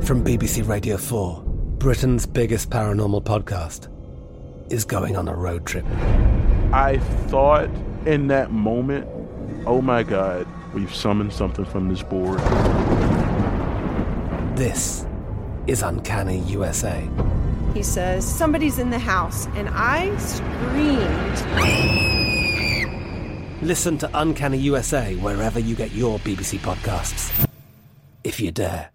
From BBC Radio 4, Britain's biggest paranormal podcast is going on a road trip. I thought in that moment, oh my God, we've summoned something from this board. This is Uncanny USA. He says, somebody's in the house, and I screamed. Listen to Uncanny USA wherever you get your BBC podcasts, if you dare.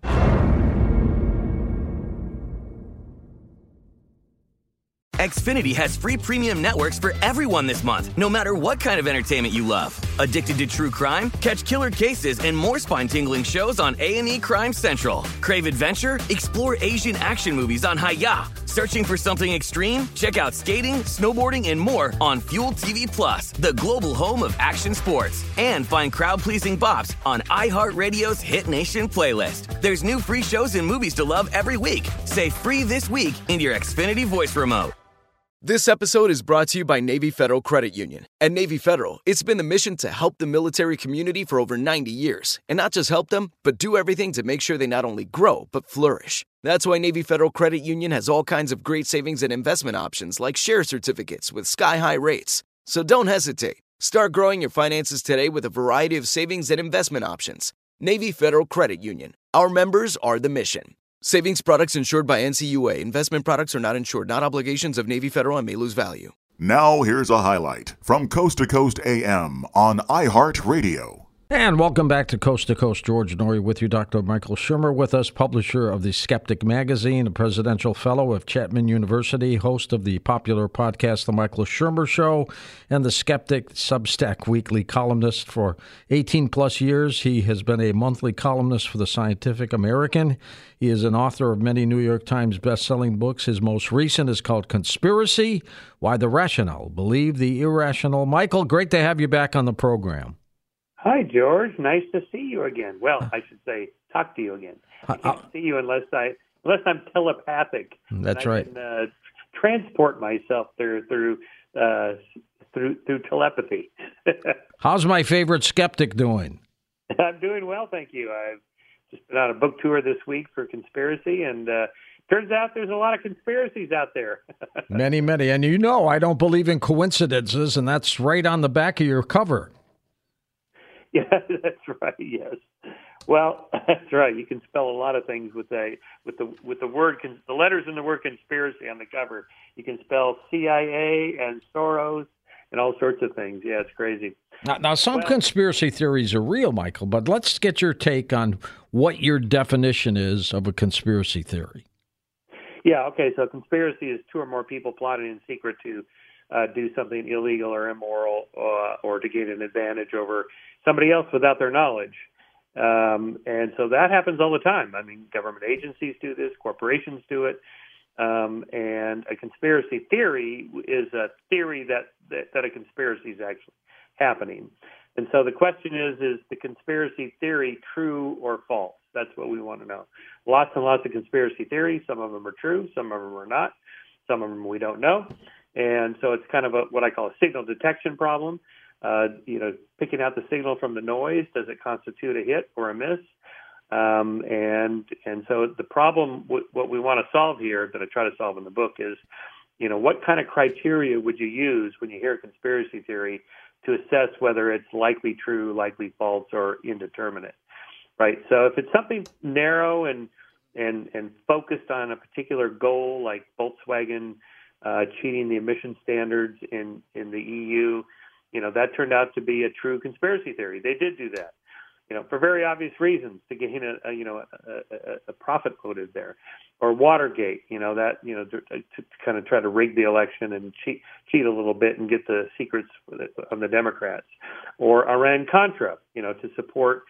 Xfinity has free premium networks for everyone this month, no matter what kind of entertainment you love. Addicted to true crime? Catch killer cases and more spine-tingling shows on A&E Crime Central. Crave adventure? Explore Asian action movies on Hi-YAH. Searching for something extreme? Check out skating, snowboarding, and more on Fuel TV Plus, the global home of action sports. And find crowd-pleasing bops on iHeartRadio's Hit Nation playlist. There's new free shows and movies to love every week. Say free this week in your Xfinity voice remote. This episode is brought to you by Navy Federal Credit Union. At Navy Federal, it's been the mission to help the military community for over 90 years. And not just help them, but do everything to make sure they not only grow, but flourish. That's why Navy Federal Credit Union has all kinds of great savings and investment options like share certificates with sky-high rates. So don't hesitate. Start growing your finances today with a variety of savings and investment options. Navy Federal Credit Union. Our members are the mission. Savings products insured by NCUA. Investment products are not insured, not obligations of Navy Federal and may lose value. Now here's a highlight from Coast to Coast AM on iHeartRadio. And welcome back to Coast. George Noory with you. Dr. Michael Shermer with us, publisher of the Skeptic Magazine, a presidential fellow of Chapman University, host of the popular podcast, The Michael Shermer Show, and the Skeptic Substack weekly columnist for 18-plus years. He has been a monthly columnist for the Scientific American. He is an author of many New York Times best-selling books. His most recent is called Conspiracy: Why the Rational Believe the Irrational. Michael, great to have you back on the program. Hi, George. Nice to see you again. Well, I should say, talk to you again. I can't see you unless I'm telepathic. That's right. I can transport myself through telepathy. How's my favorite skeptic doing? I'm doing well, thank you. I've just been on a book tour this week for Conspiracy, and turns out there's a lot of conspiracies out there. Many. And you know I don't believe in coincidences, and that's right on the back of your cover. Yeah, that's right. Yes. Well, that's right. You can spell a lot of things with the word, the letters in the word conspiracy on the cover. You can spell CIA and Soros and all sorts of things. Yeah, it's crazy. Now some conspiracy theories are real, Michael, but let's get your take on what your definition is of a conspiracy theory. Yeah. Okay. So conspiracy is two or more people plotting in secret to do something illegal or immoral or to gain an advantage over somebody else without their knowledge. And so that happens all the time. I mean, government agencies do this, corporations do it. And a conspiracy theory is a theory that a conspiracy is actually happening. And so the question is the conspiracy theory true or false? That's what we want to know. Lots and lots of conspiracy theories. Some of them are true. Some of them are not. Some of them we don't know. And so it's kind of what I call a signal detection problem. Picking out the signal from the noise. Does it constitute a hit or a miss? And so the problem, what we want to solve here, that I try to solve in the book, is, what kind of criteria would you use when you hear a conspiracy theory to assess whether it's likely true, likely false, or indeterminate, right? So if it's something narrow and focused on a particular goal, like Volkswagen cheating the emission standards in the EU, that turned out to be a true conspiracy theory. They did do that, for very obvious reasons, to gain a profit motive there. Or Watergate, to kind of try to rig the election and cheat a little bit and get the secrets of the Democrats. Or Iran-Contra, to support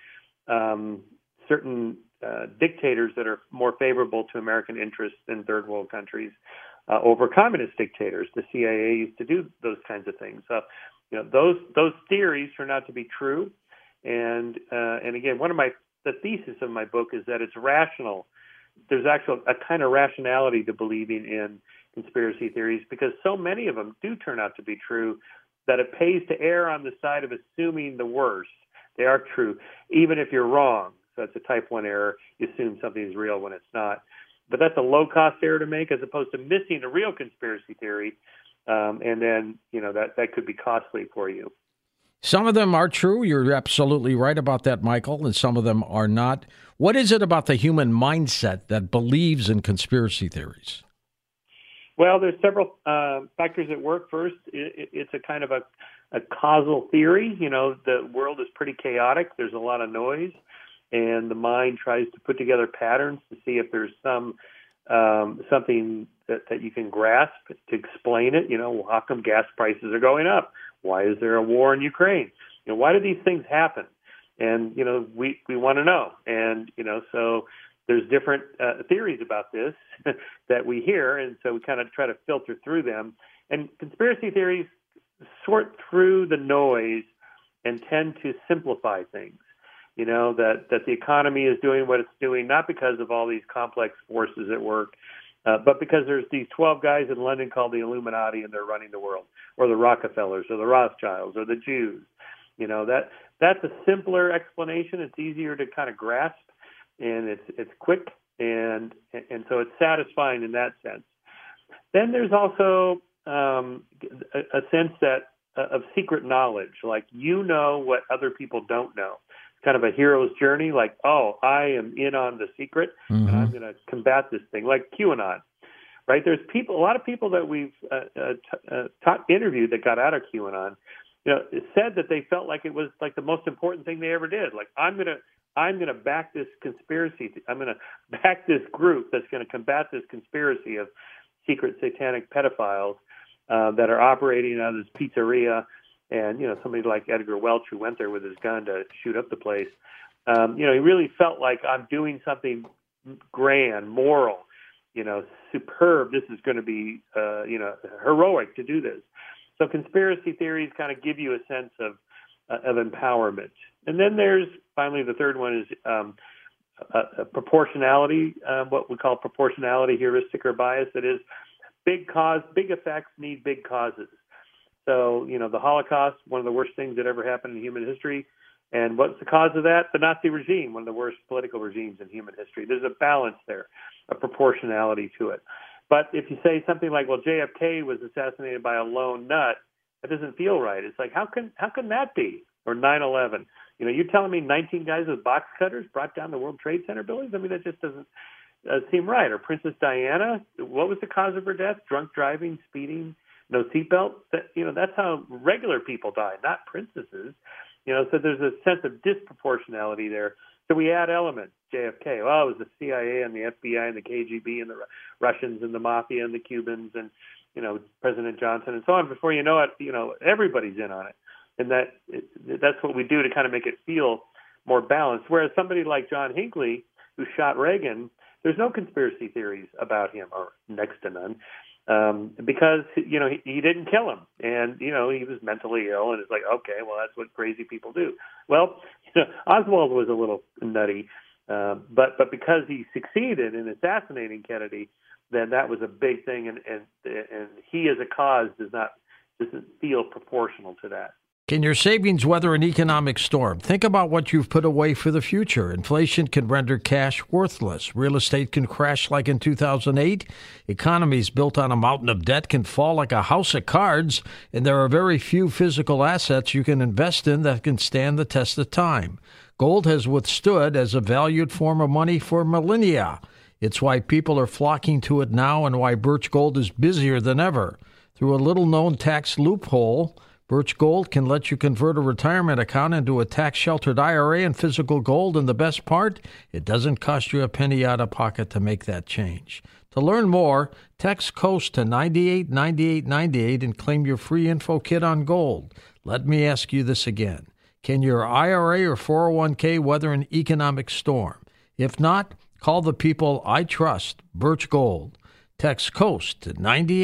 certain dictators that are more favorable to American interests than third world countries over communist dictators. The CIA used to do those kinds of things. So, those theories turn out to be true. And again, the thesis of my book is that it's rational. There's actually a kind of rationality to believing in conspiracy theories, because so many of them do turn out to be true that it pays to err on the side of assuming the worst. They are true, even if you're wrong. So it's a type 1 error. You assume something's real when it's not. But that's a low-cost error to make as opposed to missing a real conspiracy theory, and then, that could be costly for you. Some of them are true. You're absolutely right about that, Michael, and some of them are not. What is it about the human mindset that believes in conspiracy theories? Well, there's several factors at work. First, it's a kind of a causal theory. The world is pretty chaotic. There's a lot of noise, and the mind tries to put together patterns to see if there's something that you can grasp to explain it. How come gas prices are going up? Why is there a war in Ukraine? Why do these things happen? And, we want to know. And, so there's different theories about this that we hear, and so we kind of try to filter through them. And conspiracy theories sort through the noise and tend to simplify things. That the economy is doing what it's doing, not because of all these complex forces at work, but because there's these 12 guys in London called the Illuminati, and they're running the world, or the Rockefellers, or the Rothschilds, or the Jews. That's a simpler explanation. It's easier to kind of grasp, and it's quick, and so it's satisfying in that sense. Then there's also a sense of secret knowledge, like what other people don't know. Kind of a hero's journey, like, I am in on the secret, and I'm going to combat this thing, like QAnon, right? There's a lot of people that we've interviewed that got out of QAnon, said that they felt like it was like the most important thing they ever did. Like, I'm going to back this conspiracy. I'm going to back this group that's going to combat this conspiracy of secret satanic pedophiles that are operating out of this pizzeria. And, somebody like Edgar Welch, who went there with his gun to shoot up the place, he really felt like, I'm doing something grand, moral, superb. This is going to be, heroic to do this. So conspiracy theories kind of give you a sense of empowerment. And then there's, finally, the third one is proportionality, what we call proportionality heuristic or bias. That is, big effects need big causes. So, the Holocaust, one of the worst things that ever happened in human history. And what's the cause of that? The Nazi regime, one of the worst political regimes in human history. There's a balance there, a proportionality to it. But if you say something like, well, JFK was assassinated by a lone nut, that doesn't feel right. It's like, how can that be? Or 9/11. You're telling me 19 guys with box cutters brought down the World Trade Center buildings? I mean, that just doesn't seem right. Or Princess Diana, what was the cause of her death? Drunk driving, speeding, no seatbelt. That's how regular people die, not princesses. So there's a sense of disproportionality there. So we add elements. JFK, well, it was the CIA and the FBI and the KGB and the Russians and the Mafia and the Cubans and, President Johnson and so on. Before you know it, everybody's in on it. And that's what we do to kind of make it feel more balanced. Whereas somebody like John Hinckley, who shot Reagan, there's no conspiracy theories about him, or next to none. Because, he didn't kill him, and, he was mentally ill, and it's like, okay, well, that's what crazy people do. Well, Oswald was a little nutty, but because he succeeded in assassinating Kennedy, then that was a big thing, and he as a cause doesn't feel proportional to that. Can your savings weather an economic storm? Think about what you've put away for the future. Inflation can render cash worthless. Real estate can crash like in 2008. Economies built on a mountain of debt can fall like a house of cards. And there are very few physical assets you can invest in that can stand the test of time. Gold has withstood as a valued form of money for millennia. It's why people are flocking to it now and why Birch Gold is busier than ever. Through a little-known tax loophole, Birch Gold can let you convert a retirement account into a tax-sheltered IRA in physical gold, and the best part, it doesn't cost you a penny out of pocket to make that change. To learn more, text COAST to 989898 and claim your free info kit on gold. Let me ask you this again. Can your IRA or 401k weather an economic storm? If not, call the people I trust, Birch Gold. Text COAST to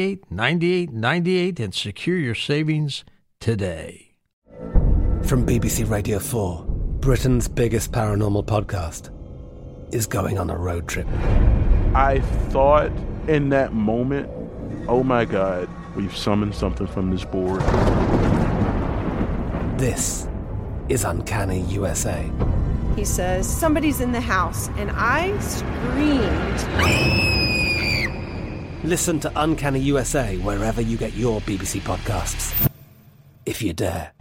989898 and secure your savings today. From BBC Radio 4, Britain's biggest paranormal podcast is going on a road trip. I thought in that moment, oh my God, we've summoned something from this board. This is Uncanny USA. He says, somebody's in the house, and I screamed. Listen to Uncanny USA wherever you get your BBC podcasts, if you dare.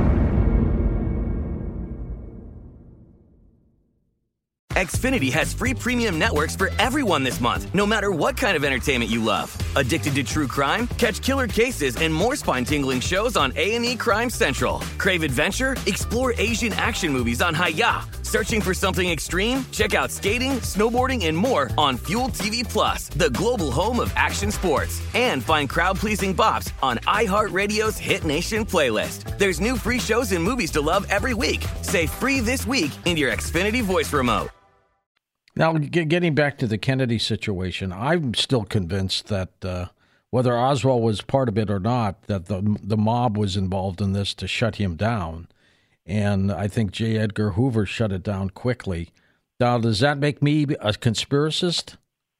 Xfinity has free premium networks for everyone this month, no matter what kind of entertainment you love. Addicted to true crime? Catch killer cases and more spine-tingling shows on A&E Crime Central. Crave adventure? Explore Asian action movies on Hi-YAH. Searching for something extreme? Check out skating, snowboarding, and more on Fuel TV Plus, the global home of action sports. And find crowd-pleasing bops on iHeartRadio's Hit Nation playlist. There's new free shows and movies to love every week. Say free this week in your Xfinity voice remote. Now, getting back to the Kennedy situation, I'm still convinced that whether Oswald was part of it or not, that the mob was involved in this to shut him down. And I think J. Edgar Hoover shut it down quickly. Now, does that make me a conspiracist?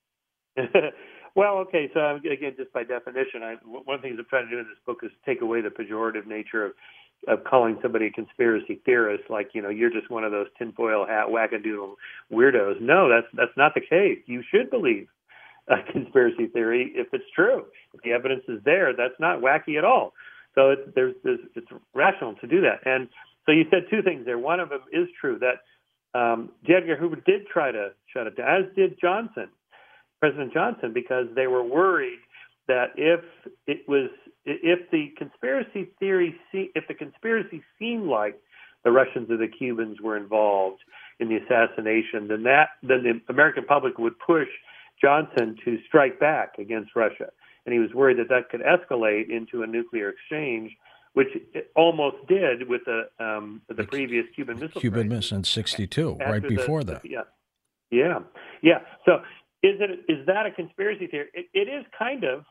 Well, okay, so again, just by definition, one of the things I'm trying to do in this book is take away the pejorative nature of calling somebody a conspiracy theorist, like, you're just one of those tinfoil hat wackadoodle weirdos. No, that's not the case. You should believe a conspiracy theory if it's true. If the evidence is there, that's not wacky at all. So it's rational to do that. And so you said two things there. One of them is true, that J. Edgar Hoover did try to shut it down, as did President Johnson, because they were worried that if the conspiracy seemed like the Russians or the Cubans were involved in the assassination, then the American public would push Johnson to strike back against Russia, and he was worried that could escalate into a nuclear exchange, which it almost did with the previous Cuban Missile Missile in '62, right before that. Yeah. So. Is that a conspiracy theory? It is kind of,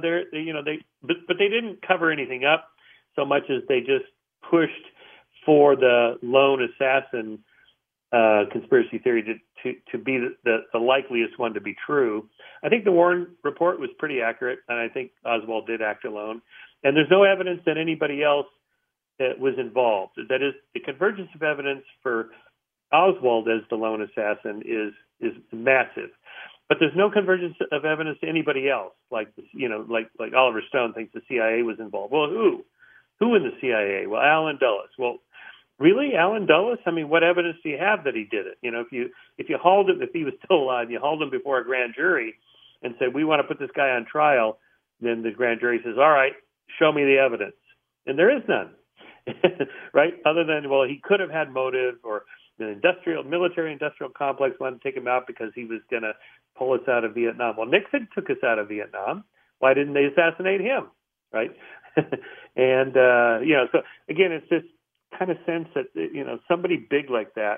but they didn't cover anything up so much as they just pushed for the lone assassin conspiracy theory to be the likeliest one to be true. I think the Warren report was pretty accurate, and I think Oswald did act alone. And there's no evidence that anybody else was involved. That is, the convergence of evidence for Oswald as the lone assassin is massive. But there's no convergence of evidence to anybody else. Like Oliver Stone thinks the CIA was involved. Well, who in the CIA? Well, Allen Dulles. Well, really, Allen Dulles? I mean, what evidence do you have that he did it? If you hauled him, if he was still alive, you hauled him before a grand jury and said, we want to put this guy on trial, then the grand jury says, all right, show me the evidence. And there is none, right? Other than, well, he could have had motive, or the military-industrial complex wanted to take him out because he was going to pull us out of Vietnam. Well, Nixon took us out of Vietnam. Why didn't they assassinate him, right? And, so again, it's this kind of sense that, somebody big like that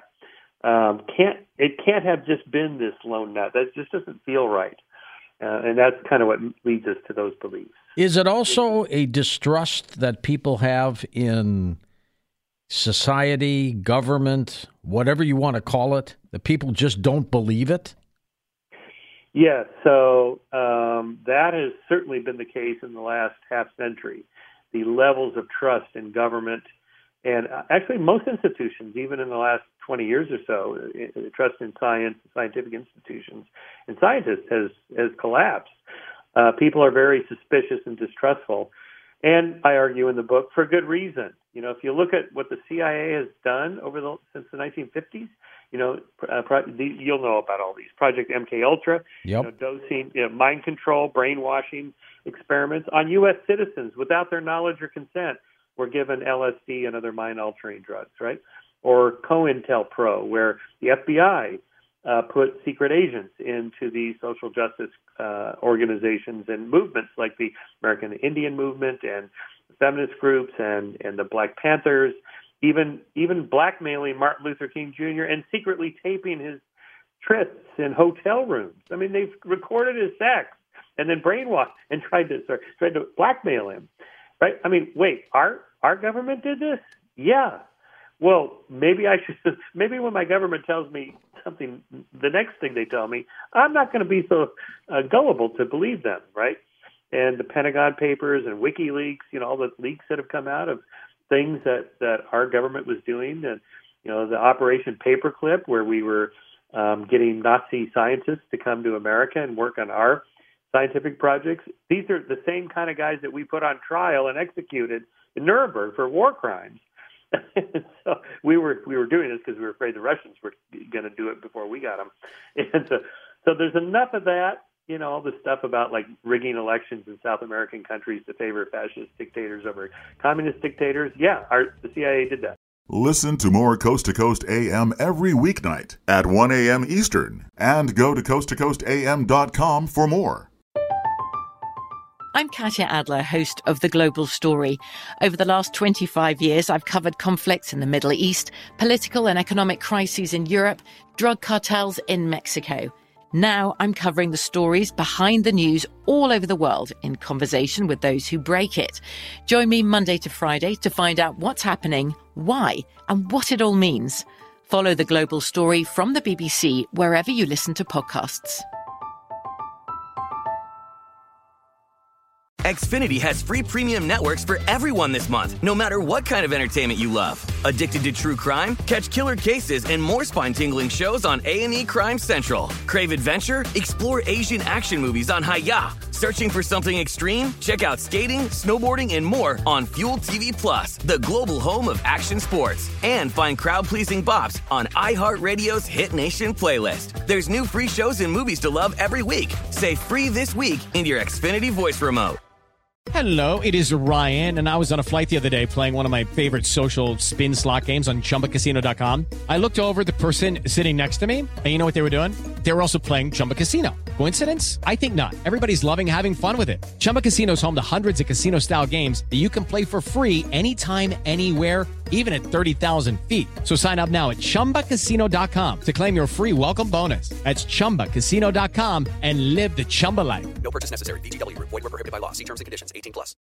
can't have just been this lone nut. That just doesn't feel right. And that's kind of what leads us to those beliefs. Is it also a distrust that people have in society, government, whatever you want to call it, that people just don't believe it? Yes, so that has certainly been the case in the last half century. The levels of trust in government, and actually most institutions, even in the last 20 years or so, trust in science, scientific institutions, and scientists has collapsed. People are very suspicious and distrustful, and I argue in the book for good reason. If you look at what the CIA has done since the 1950s, you'll know about all these. Project MKUltra, dosing, mind control, brainwashing experiments on U.S. citizens without their knowledge or consent were given LSD and other mind-altering drugs, right? Or COINTELPRO, where the FBI put secret agents into the social justice organizations and movements like the American Indian Movement and feminist groups and the Black Panthers, even blackmailing Martin Luther King Jr. and secretly taping his trysts in hotel rooms. I mean, they've recorded his sex and then brainwashed and tried to blackmail him, right? I mean, wait, our government did this? Yeah. Well, maybe when my government tells me something, the next thing they tell me, I'm not going to be so gullible to believe them, right? And the Pentagon Papers and WikiLeaks, all the leaks that have come out of things that our government was doing, and the Operation Paperclip, where we were getting Nazi scientists to come to America and work on our scientific projects. These are the same kind of guys that we put on trial and executed in Nuremberg for war crimes. So we were doing this because we were afraid the Russians were going to do it before we got them. And so there's enough of that, all this stuff about like rigging elections in South American countries to favor fascist dictators over communist dictators. Yeah, the CIA did that. Listen to more Coast to Coast AM every weeknight at 1 a.m. Eastern, and go to coasttocoastam.com for more. I'm Katya Adler, host of The Global Story. Over the last 25 years, I've covered conflicts in the Middle East, political and economic crises in Europe, drug cartels in Mexico. Now I'm covering the stories behind the news all over the world in conversation with those who break it. Join me Monday to Friday to find out what's happening, why, and what it all means. Follow The Global Story from the BBC wherever you listen to podcasts. Xfinity has free premium networks for everyone this month, no matter what kind of entertainment you love. Addicted to true crime? Catch killer cases and more spine-tingling shows on A&E Crime Central. Crave adventure? Explore Asian action movies on Hi-YAH. Searching for something extreme? Check out skating, snowboarding, and more on Fuel TV Plus, the global home of action sports. And find crowd-pleasing bops on iHeartRadio's Hit Nation playlist. There's new free shows and movies to love every week. Say free this week in your Xfinity voice remote. Hello, it is Ryan, and I was on a flight the other day playing one of my favorite social spin slot games on ChumbaCasino.com. I looked over at the person sitting next to me, and you know what they were doing? They were also playing Chumba Casino. Coincidence? I think not. Everybody's loving having fun with it. Chumba Casino is home to hundreds of casino-style games that you can play for free anytime, anywhere, even at 30,000 feet. So sign up now at ChumbaCasino.com to claim your free welcome bonus. That's ChumbaCasino.com and live the Chumba life. No purchase necessary. VGW. Void where prohibited by law. See terms and conditions. 18+.